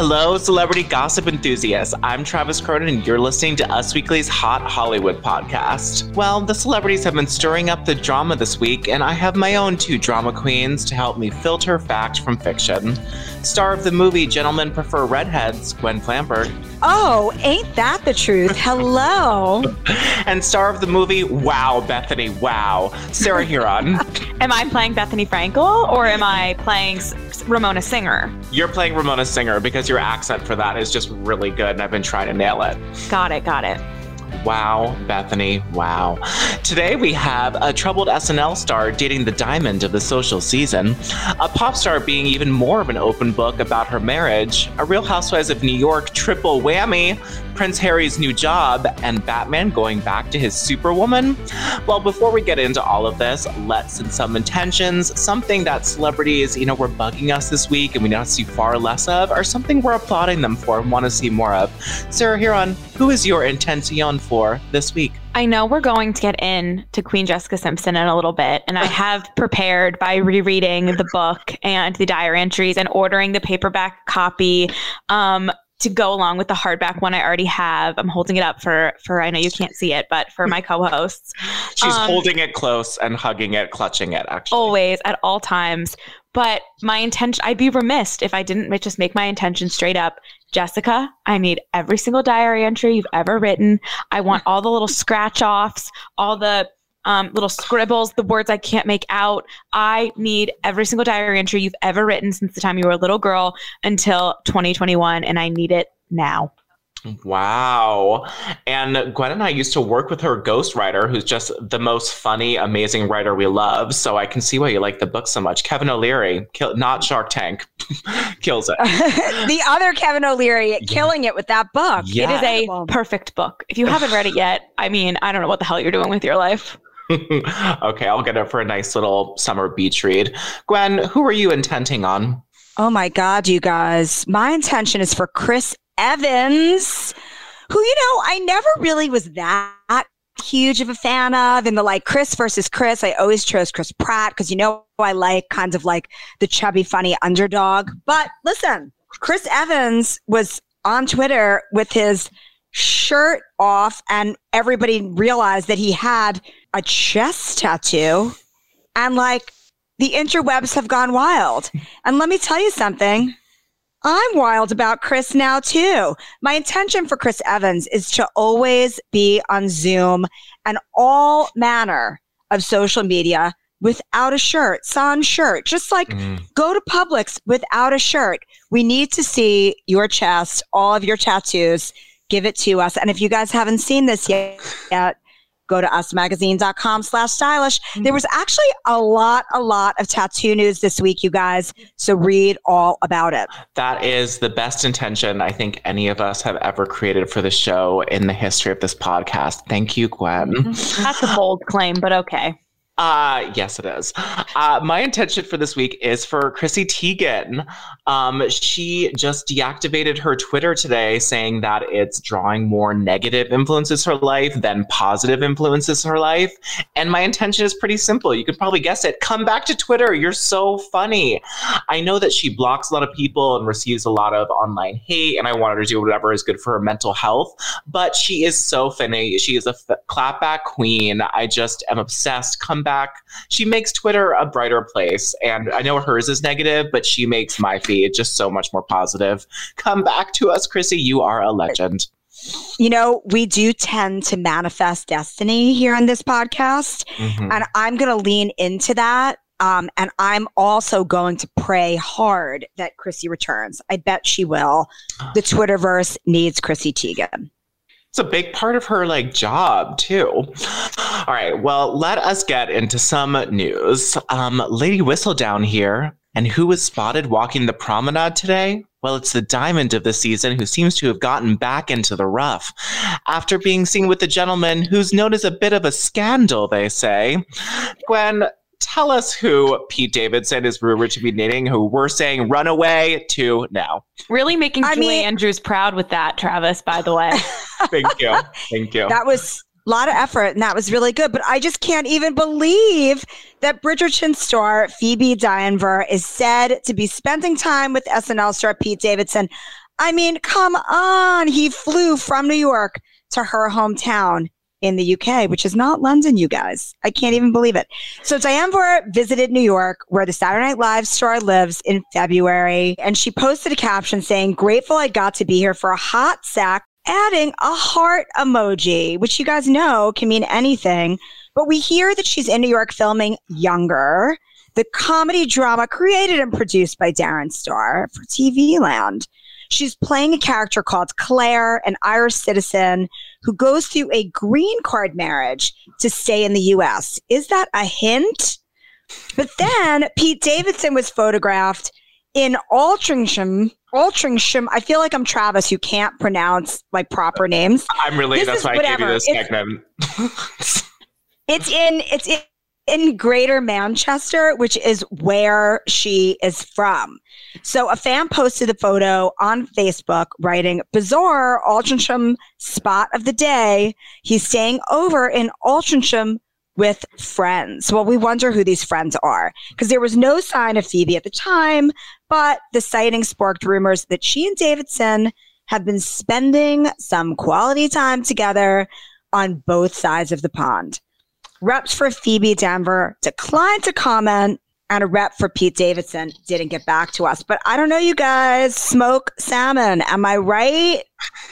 Hello, celebrity gossip enthusiasts. I'm Travis Cronin, and you're listening to Us Weekly's Hot Hollywood podcast. Well, the celebrities have been stirring up the drama this week, and I have my own two drama queens to help me filter fact from fiction. Star of the movie Gentlemen Prefer Redheads, Gwen Flamberg. Oh, ain't that the truth? Hello. And star of the movie Wow, Bethany, Wow, Sarah Huron. Am I playing Bethany Frankel or am I playing Ramona Singer? You're playing Ramona Singer because your accent for that is just really good, and I've been trying to nail it. Got it. Wow, Bethany, wow. Today we have a troubled SNL star dating the diamond of the social season, a pop star being even more of an open book about her marriage, a Real Housewives of New York triple whammy, Prince Harry's new job, and Batman going back to his Superwoman. Well, before we get into all of this, let's send some intentions, something that celebrities, were bugging us this week and we now see far less of, or something we're applauding them for and want to see more of. Sarah Huron, who is your intention for this week? I know we're going to get into Queen Jessica Simpson in a little bit, and I have prepared by rereading the book and the diary entries and ordering the paperback copy to go along with the hardback one I already have. I'm holding it up for I know you can't see it, but for my co-hosts. She's holding it close and hugging it, clutching it, actually. Always, at all times. But my intention, I'd be remiss if I didn't just make my intention straight up. Jessica, I need every single diary entry you've ever written. I want all the little scratch offs, all the little scribbles, the words I can't make out. I need every single diary entry you've ever written since the time you were a little girl until 2021, and I need it now. Wow. And Gwen and I used to work with her ghostwriter, who's just the most funny, amazing writer we love. So I can see why you like the book so much. Kevin O'Leary, not Shark Tank, kills it. The other Kevin O'Leary killing it with that book. Yeah. It is a perfect book. If you haven't read it yet, I don't know what the hell you're doing with your life. Okay, I'll get it for a nice little summer beach read. Gwen, who are you intending on? Oh my God, you guys. My intention is for Chris Evans, who, I never really was that huge of a fan of. In the Chris versus Chris, I always chose Chris Pratt because, I like kind of like the chubby, funny underdog. But listen, Chris Evans was on Twitter with his shirt off and everybody realized that he had a chest tattoo and the interwebs have gone wild. And let me tell you something. I'm wild about Chris now too. My intention for Chris Evans is to always be on Zoom and all manner of social media without a shirt, sans shirt, just go to Publix without a shirt. We need to see your chest, all of your tattoos. Give it to us. And if you guys haven't seen this yet, go to usmagazine.com/stylish. There was actually a lot of tattoo news this week, you guys. So read all about it. That is the best intention I think any of us have ever created for the show in the history of this podcast. Thank you, Gwen. That's a bold claim, but okay. Yes, it is. My intention for this week is for Chrissy Teigen. She just deactivated her Twitter today, saying that it's drawing more negative influences her life than positive influences her life. And my intention is pretty simple. You can probably guess it. Come back to Twitter. You're so funny. I know that she blocks a lot of people and receives a lot of online hate, and I want her to do whatever is good for her mental health. But she is so funny. She is a clapback queen. I just am obsessed. Come back. She makes Twitter a brighter place, and I know hers is negative, but she makes my feed just so much more positive. Come back to us, Chrissy. You are a legend. We do tend to manifest destiny here on this podcast, and I'm going to lean into that. And I'm also going to pray hard that Chrissy returns. I bet she will. The Twitterverse needs Chrissy Teigen. It's a big part of her job too. All right, well, let us get into some news. Lady Whistledown here, and who was spotted walking the promenade today? Well, it's the diamond of the season who seems to have gotten back into the rough after being seen with a gentleman who's known as a bit of a scandal, they say. Gwen, tell us who Pete Davidson is rumored to be dating, who we're saying run away to now. Really making Julie Andrews proud with that, Travis, by the way. Thank you. Thank you. That was a lot of effort, and that was really good. But I just can't even believe that Bridgerton star Phoebe Dynevor is said to be spending time with SNL star Pete Davidson. I mean, come on. He flew from New York to her hometown in the UK, which is not London, you guys. I can't even believe it. So Diane Vore visited New York, where the Saturday Night Live star lives, in February. And she posted a caption saying, "Grateful I got to be here for a hot sec," adding a heart emoji, which you guys know can mean anything. But we hear that she's in New York filming Younger, the comedy drama created and produced by Darren Star for TV Land. She's playing a character called Claire, an Irish citizen who goes through a green card marriage to stay in the U.S. Is that a hint? But then Pete Davidson was photographed in Altrincham. I feel like I'm Travis, who can't pronounce like proper names. I'm really, that's why I gave you this segment. It's in Greater Manchester, which is where she is from. So a fan posted the photo on Facebook writing, "Bizarre Altrincham spot of the day. He's staying over in Altrincham with friends." Well, we wonder who these friends are, because there was no sign of Phoebe at the time, but the sighting sparked rumors that she and Davidson have been spending some quality time together on both sides of the pond. Reps for Phoebe Denver declined to comment, and a rep for Pete Davidson didn't get back to us. But I don't know, you guys. Smoke salmon. Am I right?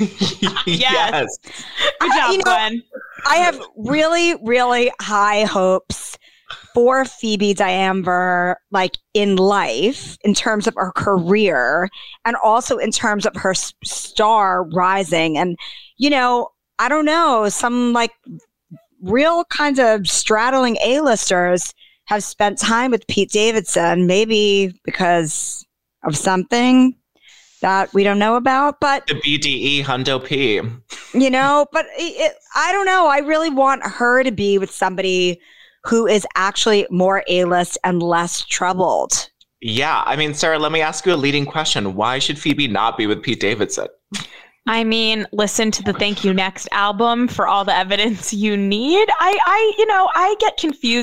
Yes. Good job, Gwen. I have really, really high hopes for Phoebe Diamber, like in life, in terms of her career, and also in terms of her star rising. And, you know, I don't know, some like real kinds of straddling A-listers have spent time with Pete Davidson, maybe because of something that we don't know about. But the BDE Hundo P. You know, but I don't know. I really want her to be with somebody who is actually more A-list and less troubled. Yeah. I mean, Sarah, let me ask you a leading question. Why should Phoebe not be with Pete Davidson? I mean, listen to the Thank You Next album for all the evidence you need. I get confused.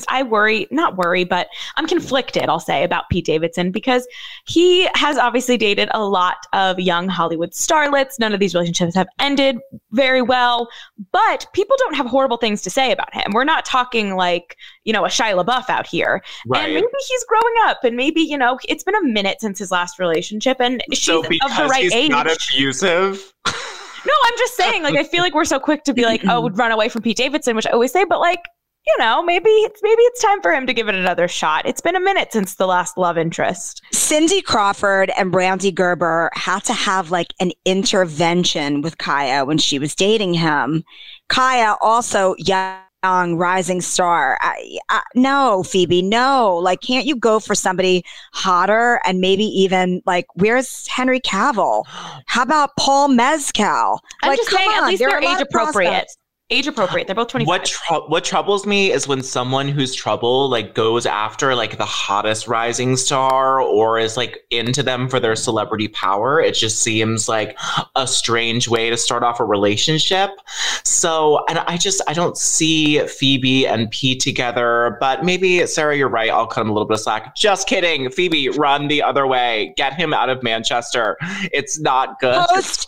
But I'm conflicted, I'll say, about Pete Davidson, because he has obviously dated a lot of young Hollywood starlets. None of these relationships have ended very well, but people don't have horrible things to say about him. We're not talking like, a Shia LaBeouf out here. Right. And maybe he's growing up, and maybe, it's been a minute since his last relationship, and she's of the right age. Not abusive. No, I'm just saying, I feel like we're so quick to be like, oh, run away from Pete Davidson, which I always say, but maybe it's time for him to give it another shot. It's been a minute since the last love interest. Cindy Crawford and Brandy Gerber had to have an intervention with Kaya when she was dating him. Kaya also young rising star. No, Phoebe, no. Can't you go for somebody hotter, and maybe even where's Henry Cavill? How about Paul Mescal? I'm just saying, at least they're age appropriate. Age appropriate. They're both 25. What troubles me is when someone who's trouble goes after the hottest rising star, or is into them for their celebrity power. It just seems like a strange way to start off a relationship. So, and I don't see Phoebe and Pete together, but maybe, Sarah, you're right. I'll cut him a little bit of slack. Just kidding. Phoebe, run the other way. Get him out of Manchester. It's not good.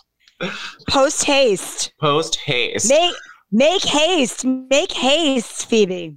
Post haste. Post haste. Make haste, Phoebe.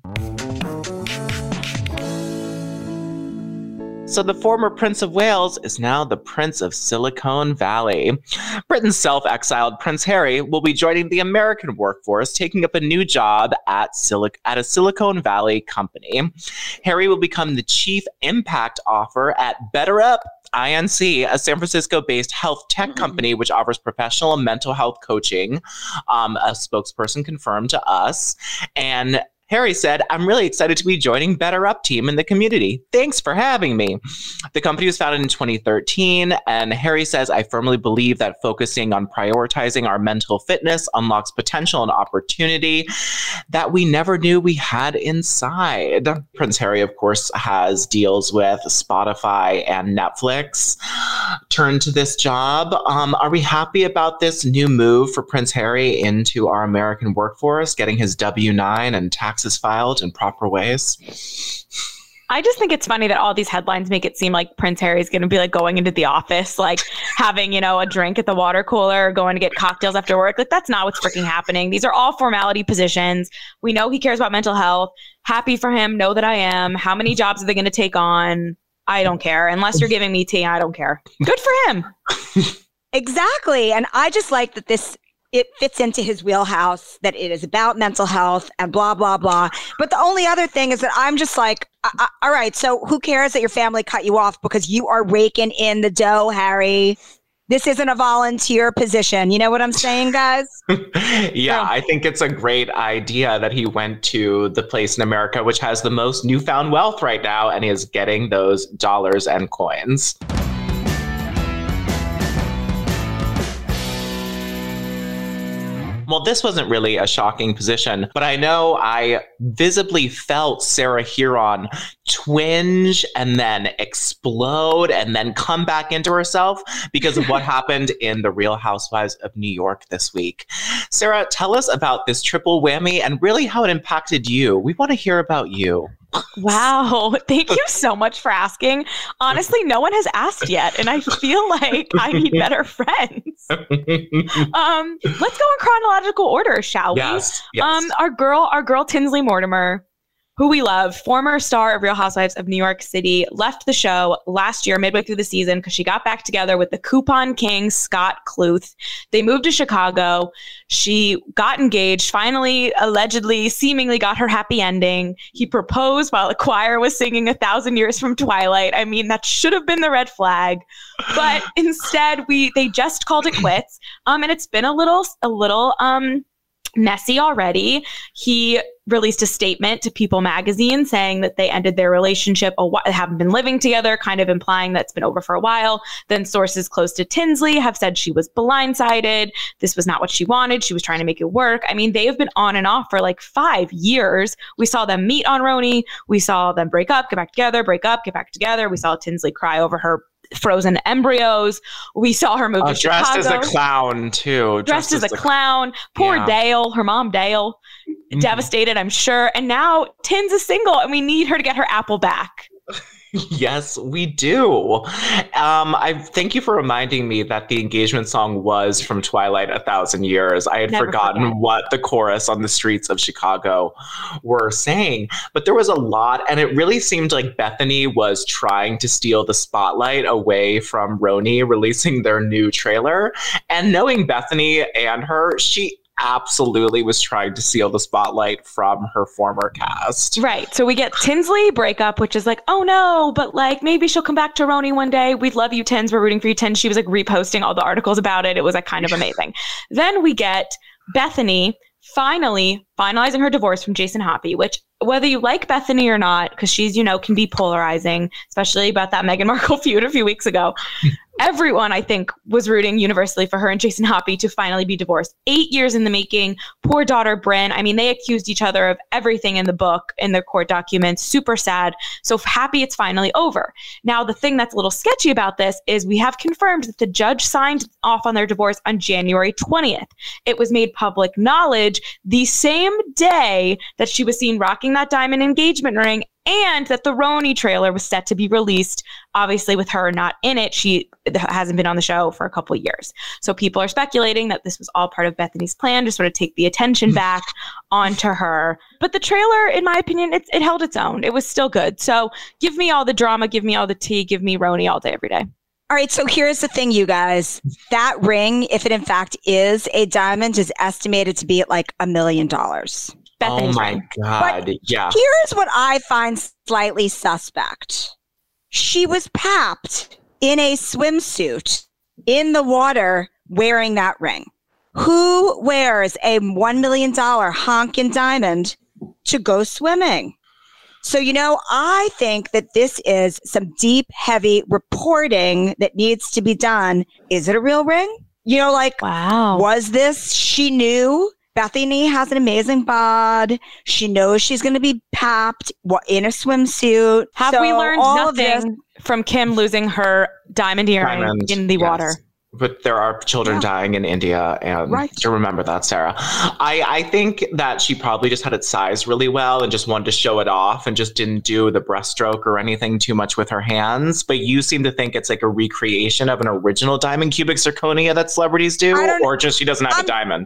So the former Prince of Wales is now the Prince of Silicon Valley. Britain's self-exiled Prince Harry will be joining the American workforce, taking up a new job at a Silicon Valley company. Harry will become the Chief Impact Officer at BetterUp Inc., a San Francisco-based health tech company which offers professional and mental health coaching, a spokesperson confirmed to us. And Harry said, "I'm really excited to be joining BetterUp team in the community. Thanks for having me." The company was founded in 2013, and Harry says, "I firmly believe that focusing on prioritizing our mental fitness unlocks potential and opportunity that we never knew we had inside." Prince Harry, of course, has deals with Spotify and Netflix. Turn to this job. Are we happy about this new move for Prince Harry into our American workforce, getting his W-9 and taxes filed in proper ways? I just think it's funny that all these headlines make it seem like Prince Harry's going to be like going into the office, like having, a drink at the water cooler, going to get cocktails after work. Like, that's not what's freaking happening. These are all formality positions. We know he cares about mental health. Happy for him. Know that I am. How many jobs are they going to take on? I don't care. Unless you're giving me tea, I don't care. Good for him. Exactly. And I just like that it fits into his wheelhouse, that it is about mental health and blah, blah, blah. But the only other thing is that I'm just like, all right, so who cares that your family cut you off because you are raking in the dough, Harry? This isn't a volunteer position. You know what I'm saying, guys? Yeah, I think it's a great idea that he went to the place in America which has the most newfound wealth right now and is getting those dollars and coins. Well, this wasn't really a shocking position, but I know I visibly felt Sarah Huron twinge and then explode and then come back into herself because of what happened in The Real Housewives of New York this week. Sarah, tell us about this triple whammy and really how it impacted you. We want to hear about you. Wow. Thank you so much for asking. Honestly, no one has asked yet, and I feel like I need better friends. Let's go in chronological order, shall we? Yes. Our girl Tinsley Mortimer, who we love, former star of Real Housewives of New York City, left the show last year, midway through the season, because she got back together with the coupon king, Scott Kluth. They moved to Chicago. She got engaged, finally, allegedly, seemingly got her happy ending. He proposed while a choir was singing 1,000 Years from Twilight. I mean, that should have been the red flag. But instead, they just called it quits. And it's been a little messy already. He released a statement to People magazine saying that they ended their relationship, haven't been living together, kind of implying that's been over for a while. Then sources close to Tinsley have said she was blindsided. This was not what she wanted. She was trying to make it work. I mean, they have been on and off for like 5 years. We saw them meet on Roni. We saw them break up, get back together, break up, get back together. We saw Tinsley cry over her frozen embryos. We saw her move to Chicago. Dressed as a clown, too. Dressed as a clown. Poor Dale, her mom, Dale. Devastated, I'm sure. And now Tins is single, and we need her to get her apple back. Yes, we do. I thank you for reminding me that the engagement song was from Twilight, 1,000 Years. I had forgotten what the chorus on the streets of Chicago were saying, but there was a lot, and it really seemed like Bethany was trying to steal the spotlight away from Roni releasing their new trailer. And knowing Bethany and her, she absolutely was trying to steal the spotlight from her former cast. Right. So we get Tinsley breakup, which is like, oh no, but like maybe she'll come back to Roni one day. We'd love you, Tins. We're rooting for you, Tins. She was like reposting all the articles about it. It was like kind of amazing. Then we get Bethany finalizing her divorce from Jason Hoppy, which whether you like Bethany or not, because she's, can be polarizing, especially about that Meghan Markle feud a few weeks ago. Everyone, I think, was rooting universally for her and Jason Hoppy to finally be divorced. 8 years in the making. Poor daughter, Brynn. I mean, they accused each other of everything in the book, in their court documents. Super sad. So happy it's finally over. Now, the thing that's a little sketchy about this is we have confirmed that the judge signed off on their divorce on January 20th. It was made public knowledge the same day that she was seen rocking that diamond engagement ring, and that the Roni trailer was set to be released. Obviously, with her not in it, she hasn't been on the show for a couple of years. So people are speculating that this was all part of Bethany's plan to sort of take the attention back onto her. But the trailer, in my opinion, it held its own. It was still good. So give me all the drama, give me all the tea, give me Roni all day, every day. All right, so here's the thing, you guys. That ring, if it in fact is a diamond, is estimated to be at like $1 million. Bethany's my God. But here's what I find slightly suspect. She was papped in a swimsuit in the water wearing that ring. Who wears a $1 million honkin' diamond to go swimming? So, I think that this is some deep, heavy reporting that needs to be done. Is it a real ring? Wow. Was this, she knew Bethany has an amazing bod. She knows she's going to be papped in a swimsuit. Have we learned nothing from Kim losing her diamond earring in the water? But there are children dying in India, and to remember that, Sarah. I think that she probably just had it sized really well and just wanted to show it off and just didn't do the breaststroke or anything too much with her hands. But you seem to think it's like a recreation of an original diamond cubic zirconia that celebrities do, or just she doesn't have a diamond.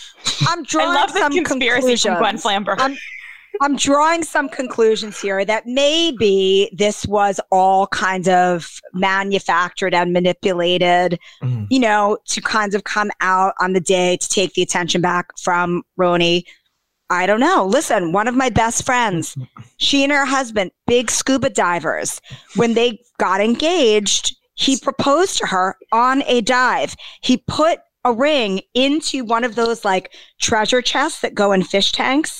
I'm drawing I love some this conspiracy from Gwen Flamberg. I'm drawing some conclusions here that maybe this was all kind of manufactured and manipulated, you know, to kind of come out on the day to take the attention back from RHONY. I don't know. Listen, one of my best friends, she and her husband, big scuba divers. When they got engaged, he proposed to her on a dive. He put a ring into one of those like treasure chests that go in fish tanks.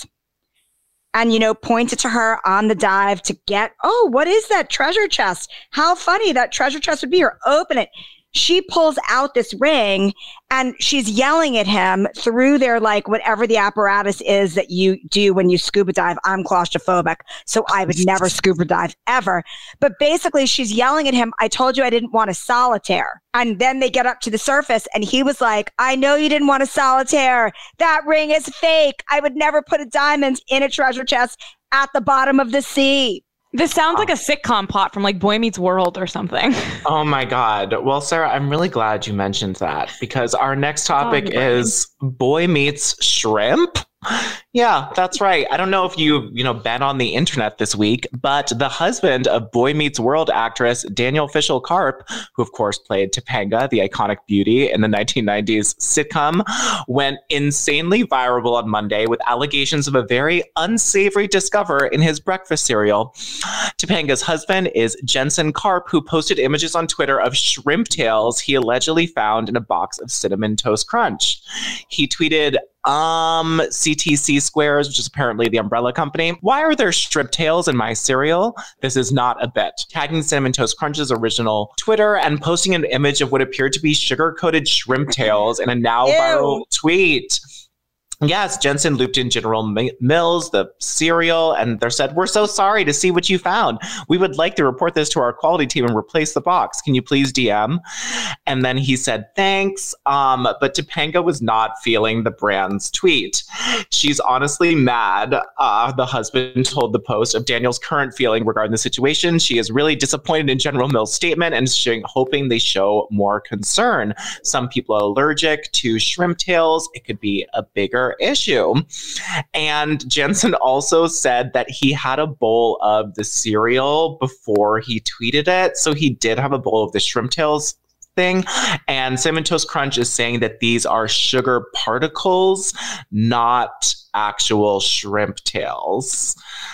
And, you know, pointed to her on the dive to get, oh, what is that treasure chest? How funny that treasure chest would be, or open it. She pulls out this ring and she's yelling at him through their, like, whatever the apparatus is that you do when you scuba dive. I'm claustrophobic, so I would never scuba dive ever. But basically she's yelling at him, I told you I didn't want a solitaire. And then they get up to the surface and he was like, I know you didn't want a solitaire. That ring is fake. I would never put a diamond in a treasure chest at the bottom of the sea. This sounds like a sitcom plot from like Boy Meets World or something. Oh my God. Well, Sarah, I'm really glad you mentioned that because our next topic is Boy Meets Shrimp. Yeah, that's right. I don't know if you've, been on the internet this week, but the husband of Boy Meets World actress Daniel Fishel Karp, who of course played Topanga, the iconic beauty in the 1990s sitcom, went insanely viral on Monday with allegations of a very unsavory discovery in his breakfast cereal. Topanga's husband is Jensen Karp, who posted images on Twitter of shrimp tails he allegedly found in a box of Cinnamon Toast Crunch. He tweeted, CTC Squares, which is apparently the umbrella company. Why are there shrimp tails in my cereal? This is not a bit. Tagging Cinnamon Toast Crunch's original Twitter and posting an image of what appeared to be sugar-coated shrimp tails in a now viral tweet. Yes, Jensen looped in General Mills, the cereal, and they said, we're so sorry to see what you found. We would like to report this to our quality team and replace the box. Can you please DM? And then he said, thanks. But Topanga was not feeling the brand's tweet. She's honestly mad. The husband told the Post of Daniel's current feeling regarding the situation. She is really disappointed in General Mills' statement and is hoping they show more concern. Some people are allergic to shrimp tails. It could be a bigger issue. And Jensen also said that he had a bowl of the cereal before he tweeted it. So he did have a bowl of the shrimp tails thing. And Cinnamon Toast Crunch is saying that these are sugar particles, not actual shrimp tails.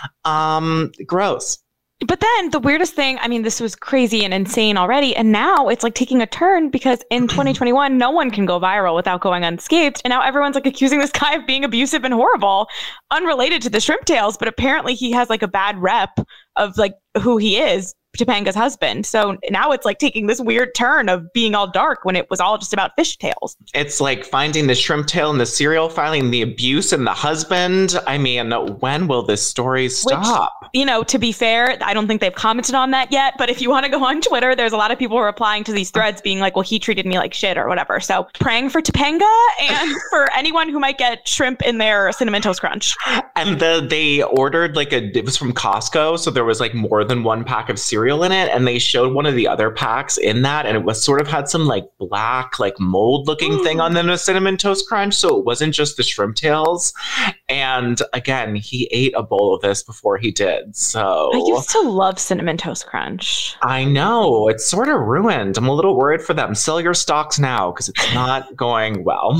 Gross. But then the weirdest thing, I mean, this was crazy and insane already. And now it's like taking a turn because in 2021, no one can go viral without going unscathed. And now everyone's like accusing this guy of being abusive and horrible, unrelated to the shrimp tails. But apparently he has like a bad rep of like who he is, Topanga's husband. So now it's like taking this weird turn of being all dark when it was all just about fish tails. It's like finding the shrimp tail in the cereal, finding the abuse in the husband. I mean, when will this story stop? Which, to be fair, I don't think they've commented on that yet. But if you want to go on Twitter, there's a lot of people replying to these threads being like, well, he treated me like shit or whatever. So praying for Topanga and for anyone who might get shrimp in their Cinnamon Toast Crunch. And they ordered it was from Costco. So there was like more than one pack of cereal in it, and they showed one of the other packs in that, and it was sort of had some like black like mold looking thing on the Cinnamon Toast Crunch, so it wasn't just the shrimp tails. And again, he ate a bowl of this before he did. So I used to love Cinnamon Toast Crunch. I know, it's sort of ruined. I'm a little worried for them. Sell your stocks now because it's not going well.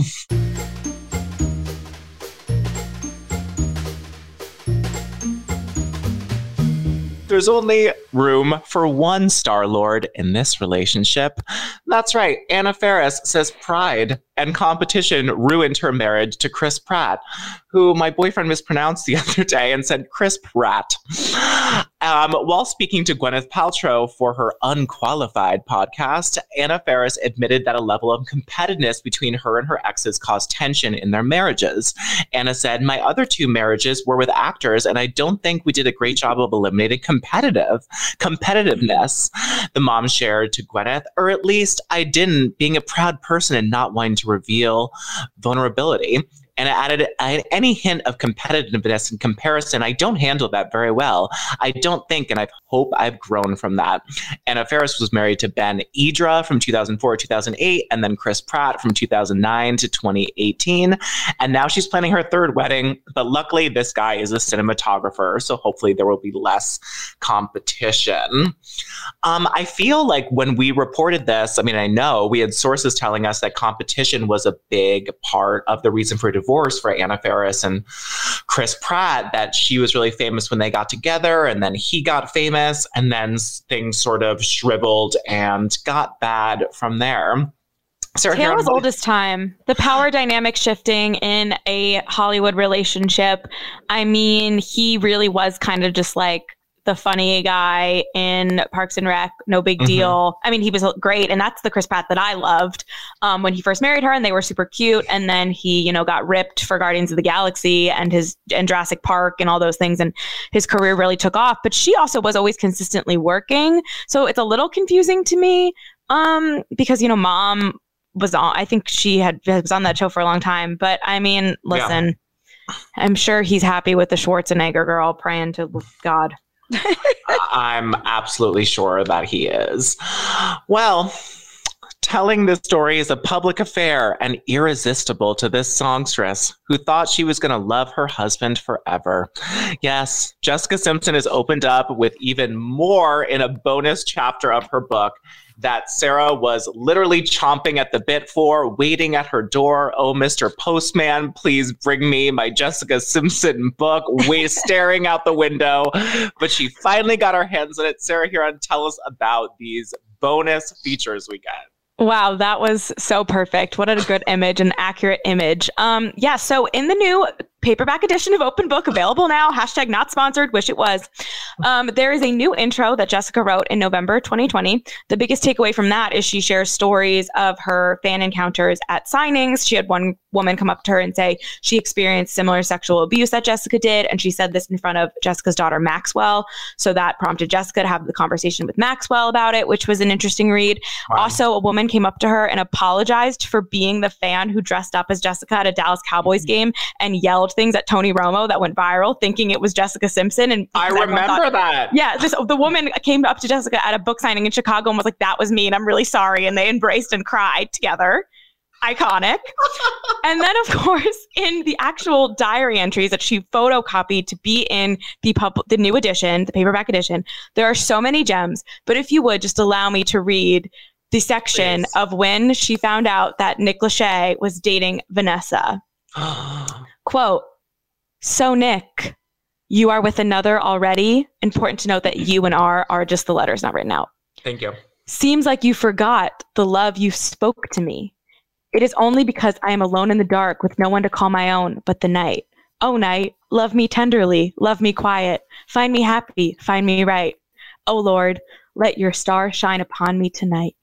There's only room for one Star-Lord in this relationship. That's right. Anna Faris says pride and competition ruined her marriage to Chris Pratt, who my boyfriend mispronounced the other day and said Chris Pratt. While speaking to Gwyneth Paltrow for her Unqualified podcast, Anna Faris admitted that a level of competitiveness between her and her exes caused tension in their marriages. Anna said, "My other 2 marriages were with actors, and I don't think we did a great job of eliminating competitiveness." The mom shared to Gwyneth, "Or at least I didn't, being a proud person and not wanting to reveal vulnerability." And it added, "Any hint of competitiveness and comparison, I don't handle that very well. I don't think, and I hope I've grown from that." Anna Faris was married to Ben Idra from 2004 to 2008, and then Chris Pratt from 2009 to 2018. And now she's planning her 3rd wedding. But luckily, this guy is a cinematographer, so hopefully there will be less competition. I feel like when we reported this, I know we had sources telling us that competition was a big part of the reason for divorce for Anna Faris and Chris Pratt, that she was really famous when they got together, and then he got famous, and then things sort of shriveled and got bad from there. Tale as old as time. The power dynamic shifting in a Hollywood relationship. He really was kind of just like the funny guy in Parks and Rec, no big deal. He was great. And that's the Chris Pratt that I loved when he first married her, and they were super cute. And then he, got ripped for Guardians of the Galaxy and Jurassic Park and all those things. And his career really took off, but she also was always consistently working. So it's a little confusing to me because, Mom was on, I think she was on that show for a long time, but listen, yeah. I'm sure he's happy with the Schwarzenegger girl, praying to God. I'm absolutely sure that he is. Well, telling this story is a public affair and irresistible to this songstress who thought she was going to love her husband forever. Yes, Jessica Simpson has opened up with even more in a bonus chapter of her book that Sarah was literally chomping at the bit for, waiting at her door. "Oh, Mr. Postman, please bring me my Jessica Simpson book," staring out the window. But she finally got her hands on it. Sarah Huron, tell us about these bonus features we get. Wow, that was so perfect. What a good image, an accurate image. So in the new paperback edition of Open Book, available now, #not sponsored, wish it was. There is a new intro that Jessica wrote in November 2020. The biggest takeaway from that is she shares stories of her fan encounters at signings. She had one woman come up to her and say she experienced similar sexual abuse that Jessica did. And she said this in front of Jessica's daughter, Maxwell. So that prompted Jessica to have the conversation with Maxwell about it, which was an interesting read. Wow. Also, a woman came up to her and apologized for being the fan who dressed up as Jessica at a Dallas Cowboys game and yelled things at Tony Romo that went viral, thinking it was Jessica Simpson. And I remember that. Yeah, the woman came up to Jessica at a book signing in Chicago and was like, "That was me, and I'm really sorry." And they embraced and cried together. Iconic. And then, of course, in the actual diary entries that she photocopied to be in the new edition, the paperback edition, there are so many gems. But if you would just allow me to read the section of when she found out that Nick Lachey was dating Vanessa. Quote, "So Nick, you are with another already. Important to note that you and R are just the letters not written out. Thank you. Seems like you forgot the love you spoke to me. It is only because I am alone in the dark with no one to call my own but the night. Oh, night, love me tenderly, love me quiet, find me happy, find me right. Oh, Lord, let your star shine upon me tonight."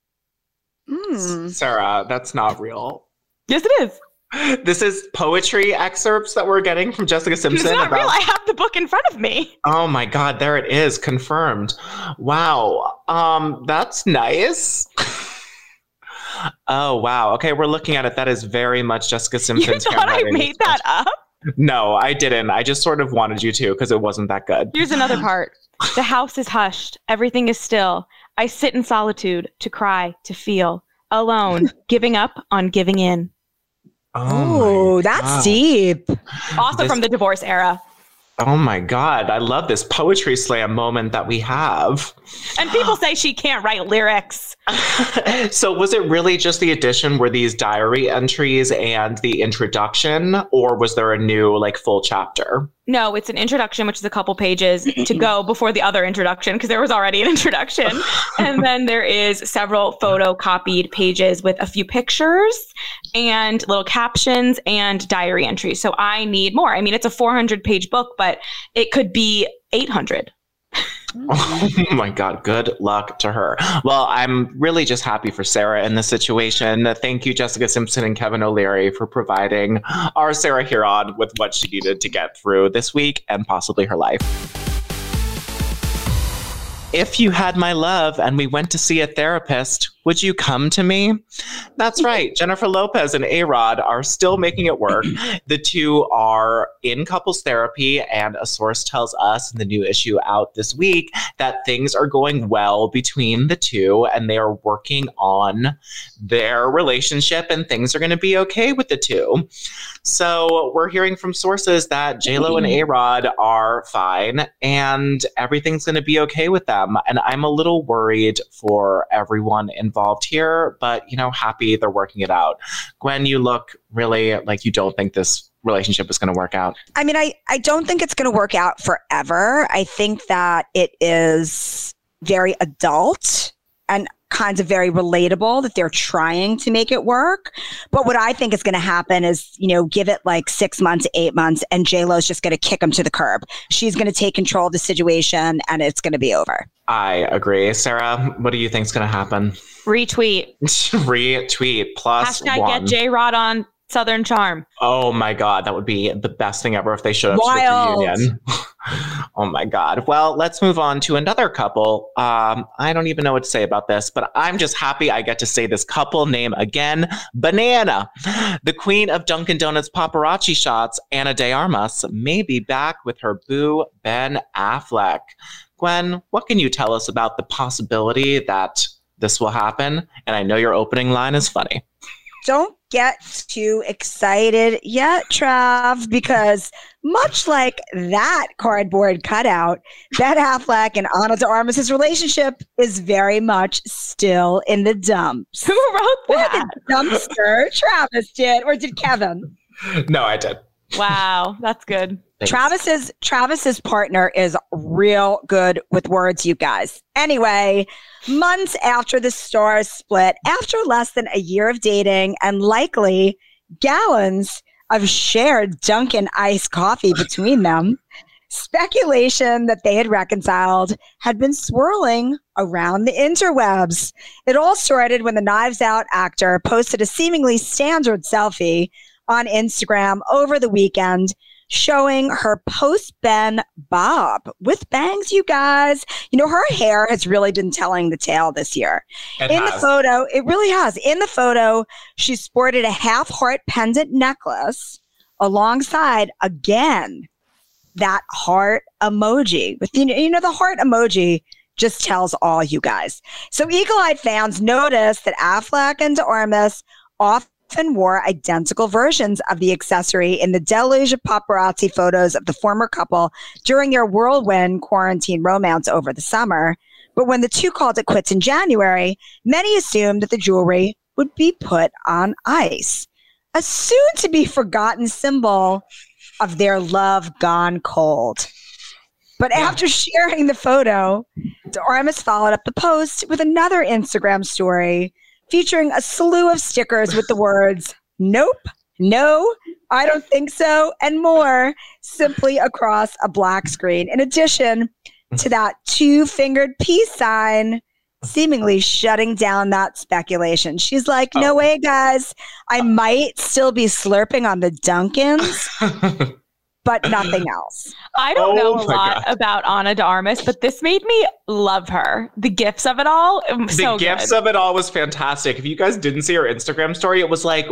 Sarah, that's not real. Yes, it is. This is poetry excerpts that we're getting from Jessica Simpson. It's not real. I have the book in front of me. Oh my God, there it is, confirmed. Wow, that's nice. Oh wow. Okay, we're looking at it. That is very much Jessica Simpson's. You thought I made that up? No, I didn't. I just sort of wanted you to because it wasn't that good. Here's another part. "The house is hushed. Everything is still. I sit in solitude to cry, to feel alone, giving up on giving in." Oh, that's deep. Also from the divorce era. Oh my God. I love this poetry slam moment that we have. And people say she can't write lyrics. So was it really just the addition, were these diary entries and the introduction, or was there a new full chapter? No, it's an introduction, which is a couple pages to go before the other introduction, because there was already an introduction. And then there is several photocopied pages with a few pictures and little captions and diary entries. So I need more. It's a 400-page book, but it could be 800. Oh my God, good luck to her. Well, I'm really just happy for Sarah in this situation. Thank you, Jessica Simpson and Kevin O'Leary, for providing our Sarah Huron with what she needed to get through this week and possibly her life. If you had my love and we went to see a therapist, would you come to me? That's right. Jennifer Lopez and A-Rod are still making it work. The two are in couples therapy, and a source tells us in the new issue out this week that things are going well between the two, and they are working on their relationship, and things are going to be okay with the two. So we're hearing from sources that J-Lo and A-Rod are fine, and everything's going to be okay with them. And I'm a little worried for everyone involved here, but, happy they're working it out. Gwen, you look really like you don't think this relationship is going to work out. I mean, I don't think it's going to work out forever. I think that it is very adult and kinds of very relatable that they're trying to make it work. But what I think is going to happen is, give it like 6 months, 8 months, and J-Lo's just going to kick him to the curb. She's going to take control of the situation and it's going to be over. I agree. Sarah, what do you think is going to happen? Retweet. Retweet plus # one. Get J-Rod on Southern Charm. Oh my God, that would be the best thing ever if they showed up Wild. to the reunion. Oh my God. Well, let's move on to another couple. I don't even know what to say about this, but I'm just happy I get to say this couple name again. Banana. The queen of Dunkin' Donuts paparazzi shots, Ana de Armas, may be back with her boo, Ben Affleck. Gwen, what can you tell us about the possibility that this will happen? And I know your opening line is funny. Don't get too excited yet, Trav, because much like that cardboard cutout, Ben Affleck and Ana de Armas' relationship is very much still in the dumps. Who wrote that? The dumpster. Travis did, or did Kevin? No, I did. Wow, that's good. Thanks. Travis's partner is real good with words, you guys. Anyway, months after the stars split, after less than a year of dating and likely gallons of shared Dunkin' iced coffee between them, speculation that they had reconciled had been swirling around the interwebs. It all started when the Knives Out actor posted a seemingly standard selfie on Instagram over the weekend showing her post-Ben bob with bangs, you guys. Her hair has really been telling the tale this year. The photo, it really has. In the photo, she sported a half-heart pendant necklace alongside, again, that heart emoji. With the heart emoji just tells all, you guys. So eagle-eyed fans noticed that Affleck and de Armas often wore identical versions of the accessory in the deluge of paparazzi photos of the former couple during their whirlwind quarantine romance over the summer. But when the two called it quits in January, many assumed that the jewelry would be put on ice, a soon-to-be-forgotten symbol of their love gone cold. But after sharing the photo, de Armas followed up the post with another Instagram story featuring a slew of stickers with the words, "Nope, no, I don't think so," and more, simply across a black screen. In addition to that two-fingered peace sign, seemingly shutting down that speculation. She's like, no way, guys. I might still be slurping on the Dunkins, but nothing else. I don't know a lot about Ana de Armas, but this made me love her. The gifs of it all, the gifs of it all was fantastic. If you guys didn't see her Instagram story, it was like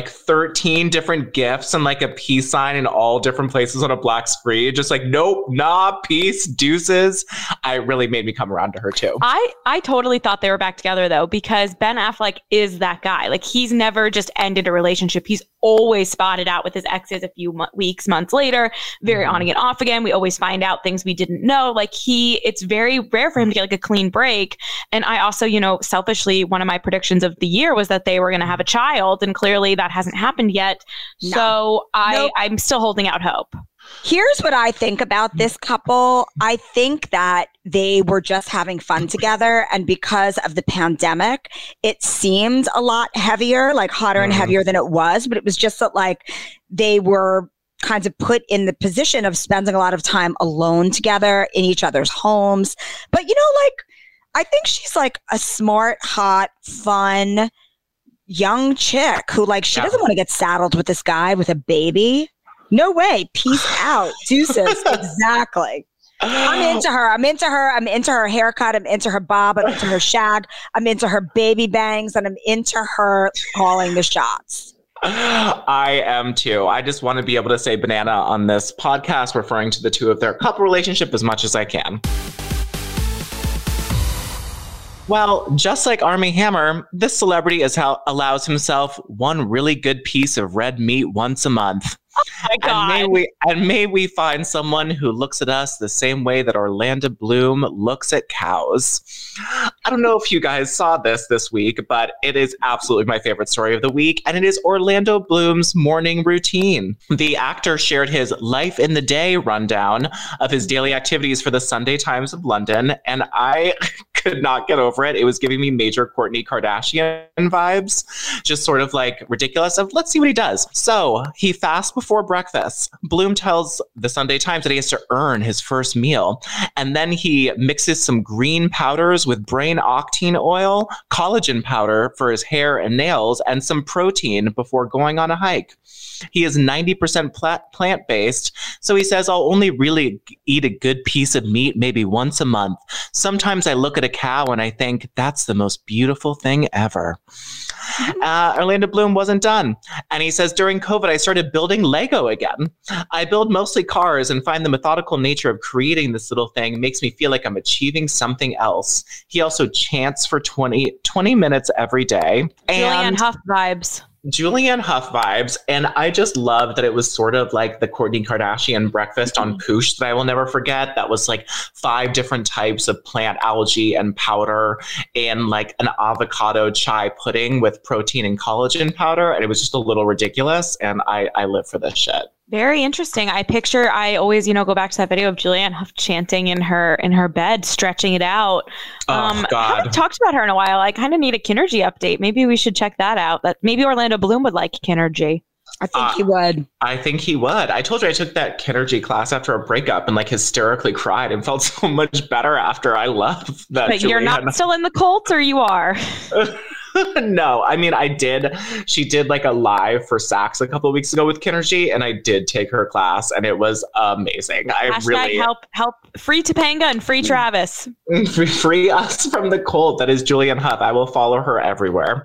13 different gifs and like a peace sign in all different places on a black screen. Just like, nope, nah, peace, deuces. I really made me come around to her too. I totally thought they were back together though, because Ben Affleck is that guy. Like, he's never just ended a relationship. He's always spotted out with his exes a few weeks, months later, very on again, off again. We always find out things we didn't know. Like, it's very rare for him to get like a clean break. And I also, selfishly, one of my predictions of the year was that they were going to have a child, and clearly that hasn't happened yet. No. So I'm still holding out hope. Here's what I think about this couple. I think that they were just having fun together. And because of the pandemic, it seemed a lot heavier, like hotter and heavier than it was. But it was just that, like, they were kinds of put in the position of spending a lot of time alone together in each other's homes. But, I think she's like a smart, hot, fun, young chick who she doesn't want to get saddled with this guy with a baby. No way. Peace out. Deuces. Exactly. I'm into her. I'm into her haircut. I'm into her bob. I'm into her shag. I'm into her baby bangs. And I'm into her calling the shots. I am too. I just want to be able to say banana on this podcast, referring to the two of their couple relationship as much as I can. Well, just like Armie Hammer, this celebrity allows himself one really good piece of red meat once a month. Oh my God. And may we find someone who looks at us the same way that Orlando Bloom looks at cows. I don't know if you guys saw this week, but it is absolutely my favorite story of the week, and it is Orlando Bloom's morning routine. The actor shared his life in the day rundown of his daily activities for the Sunday Times of London, and I could not get over it. It was giving me major Kourtney Kardashian vibes, just sort of ridiculous of let's see what he does. So he fasts before breakfast. Bloom tells the Sunday Times that he has to earn his first meal. And then he mixes some green powders with brain octane oil, collagen powder for his hair and nails, and some protein before going on a hike. He is 90% plant-based, so he says, I'll only really eat a good piece of meat maybe once a month. Sometimes I look at a cow and I think, that's the most beautiful thing ever. Orlando Bloom wasn't done. And he says, during COVID, I started building Lego again. I build mostly cars and find the methodical nature of creating this little thing makes me feel like I'm achieving something else. He also chants for 20 minutes every day. Julianne Hough vibes. Julianne Hough vibes. And I just love that it was sort of like the Kourtney Kardashian breakfast on Koosh that I will never forget. That was 5 different types of plant algae and powder and an avocado chai pudding with protein and collagen powder. And it was just a little ridiculous. And I live for this shit. Very interesting. I always, go back to that video of Julianne Hough chanting in her bed, stretching it out. Oh, God. I haven't talked about her in a while. I kind of need a Kinergy update. Maybe we should check that out. Maybe Orlando Bloom would like Kinergy. I think he would. I think he would. I told you I took that Kinergy class after a breakup and hysterically cried and felt so much better after. I love that. But you're not still in the cult, or you are? No, I mean, I did. She did a live for Saks a couple of weeks ago with Kinergy, and I did take her class, and it was amazing. Hashtag help free Topanga and free Travis. Free us from the cult that is Julianne Hough. I will follow her everywhere.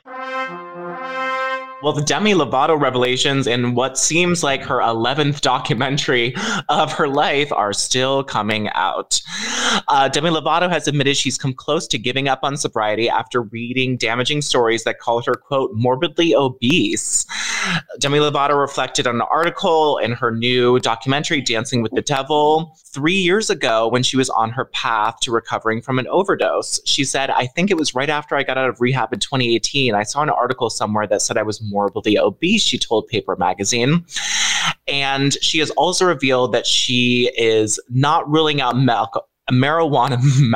Well, the Demi Lovato revelations in what seems like her 11th documentary of her life are still coming out. Demi Lovato has admitted she's come close to giving up on sobriety after reading damaging stories that called her, quote, morbidly obese. Demi Lovato reflected on an article in her new documentary, Dancing with the Devil, 3 years ago when she was on her path to recovering from an overdose. She said, I think it was right after I got out of rehab in 2018. I saw an article somewhere that said I was morbidly obese, she told Paper Magazine. And she has also revealed that she is not ruling out marijuana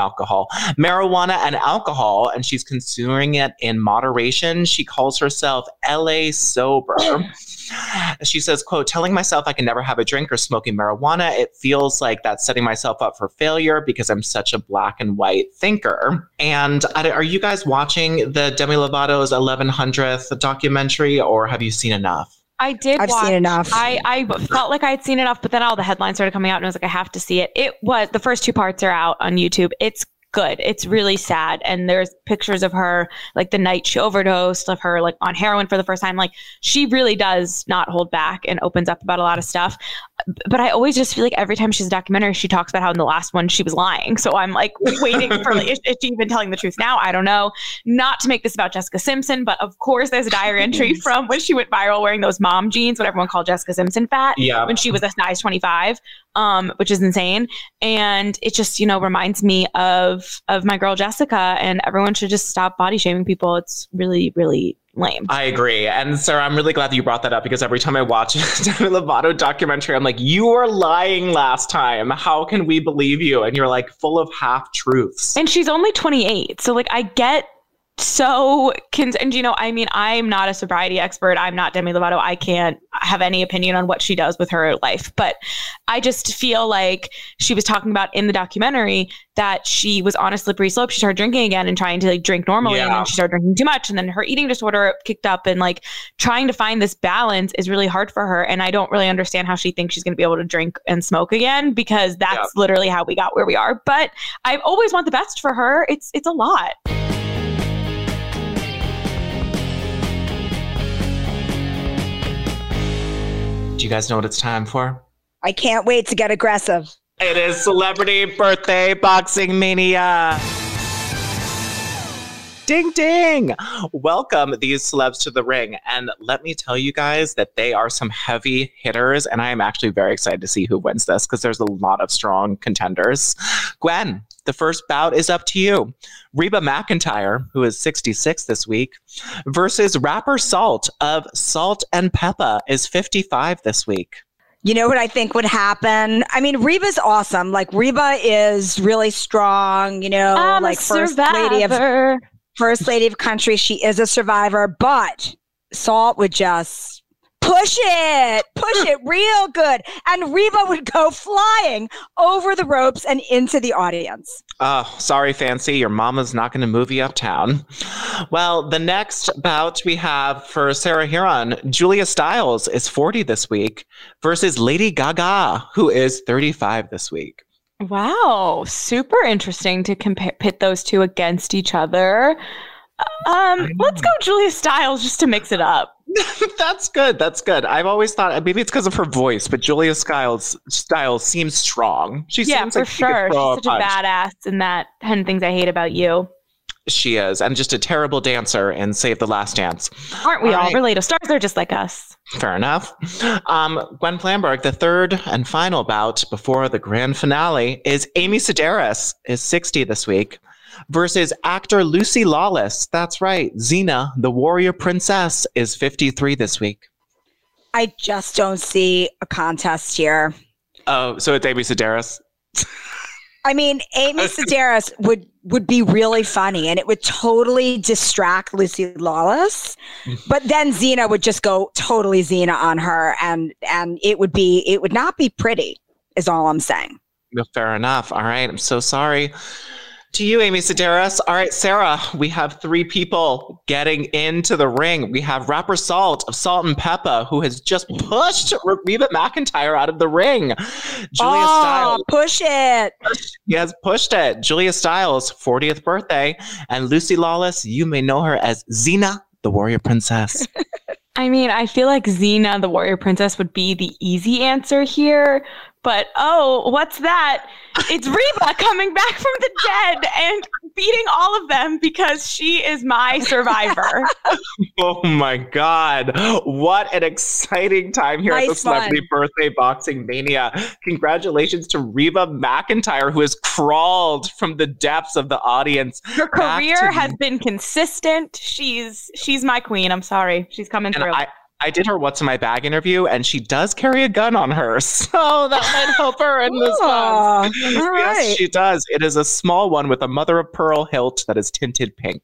and alcohol, and she's consuming it in moderation. She calls herself LA sober. She says, quote, telling myself I can never have a drink or smoking marijuana, it feels like that's setting myself up for failure because I'm such a black and white thinker. And are you guys watching the Demi Lovato's 1100th documentary, or have you seen enough? I've seen enough. I felt like I'd seen enough, but then all the headlines started coming out and I was like, I have to see it. The first 2 parts are out on YouTube. It's good. It's really sad. And there's pictures of her, the night she overdosed, of her on heroin for the first time. She really does not hold back and opens up about a lot of stuff. But I always just feel like every time she's a documentary, she talks about how in the last one she was lying. So I'm waiting for is she even telling the truth now? I don't know. Not to make this about Jessica Simpson, but of course there's a diary entry from when she went viral wearing those mom jeans, what everyone called Jessica Simpson fat, when she was a size 25, which is insane. And it just, reminds me of my girl Jessica, and everyone should just stop body shaming people. It's really, really lame. I agree. And Sarah, I'm really glad that you brought that up, because every time I watch a Demi Lovato documentary, I'm like, you were lying last time. How can we believe you? And you're full of half truths. And she's only 28. So I get and I mean, I'm not a sobriety expert. I'm not Demi Lovato. I can't have any opinion on what she does with her life, but I just feel like she was talking about in the documentary that she was on a slippery slope. She started drinking again and trying to like drink normally, and then she started drinking too much, and then her eating disorder kicked up, and like trying to find this balance is really hard for her. And I don't really understand how she thinks she's going to be able to drink and smoke again, because that's literally how we got where we are. But I always want the best for her. It's a lot. Do you guys know what it's time for? I can't wait to get aggressive. It is Celebrity Birthday Boxing Mania. Ding, ding. Welcome these celebs to the ring. And let me tell you guys that they are some heavy hitters. And I am actually very excited to see who wins this, because there's a lot of strong contenders. Gwen, the first bout is up to you. Reba McEntire, who is 66 this week, versus rapper Salt of Salt and Peppa, is 55 this week. You know what I think would happen? I mean, Reba's awesome. Like, Reba is really strong, I'm like First Lady of Country. She is a survivor, but Salt would just push it real good. And Reba would go flying over the ropes and into the audience. Oh, sorry, Fancy. Your mama's not going to move you uptown. Well, the next bout we have for Sarah Huron, Julia Stiles is 40 this week versus Lady Gaga, who is 35 this week. Wow. Super interesting to pit those two against each other. Let's go Julia Stiles just to mix it up. That's good. I've always thought maybe it's because of her voice, but Julia Stiles seems strong. She seems for like sure. She's such a badass in that 10 Things I Hate About You. She is, and just a terrible dancer in Save the Last Dance. Aren't we all? Relatable stars are just like us. Fair enough. Gwen Flamberg, the third and final bout before the grand finale is Amy Sedaris, is 60 this week, versus actor Lucy Lawless. That's right. Xena, the warrior princess, is 53 this week. I just don't see a contest here. Oh, so it's Amy Sedaris? I mean, Amy Sedaris would be really funny, and it would totally distract Lucy Lawless. But then Xena would just go totally Xena on her, and it would not be pretty, is all I'm saying. Fair enough. All right. I'm so sorry to you, Amy Sedaris. All right, Sarah, we have three people getting into the ring. We have rapper Salt of Salt and Peppa, who has just pushed Reba McEntire out of the ring. Julia Stiles. Push it. He has pushed it. Julia Stiles, 40th birthday. And Lucy Lawless, you may know her as Xena, the warrior princess. I mean, I feel like Xena, the warrior princess, would be the easy answer here. But, what's that? It's Reba coming back from the dead and beating all of them because she is my survivor. Oh, my God. What an exciting time here at the Celebrity Birthday Boxing Mania. Congratulations to Reba McEntire, who has crawled from the depths of the audience. Her career has been consistent. She's my queen. I'm sorry. She's coming through. I did her What's in My Bag interview, and she does carry a gun on her, so that might help her in this one. All right. Yes, she does. It is a small one with a mother-of-pearl hilt that is tinted pink.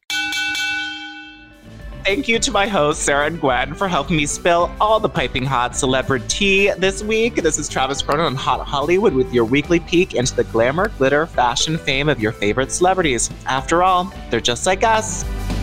Thank you to my hosts, Sarah and Gwen, for helping me spill all the piping hot celebrity this week. This is Travis Cronin on Hot Hollywood with your weekly peek into the glamour, glitter, fashion, fame of your favorite celebrities. After all, they're just like us.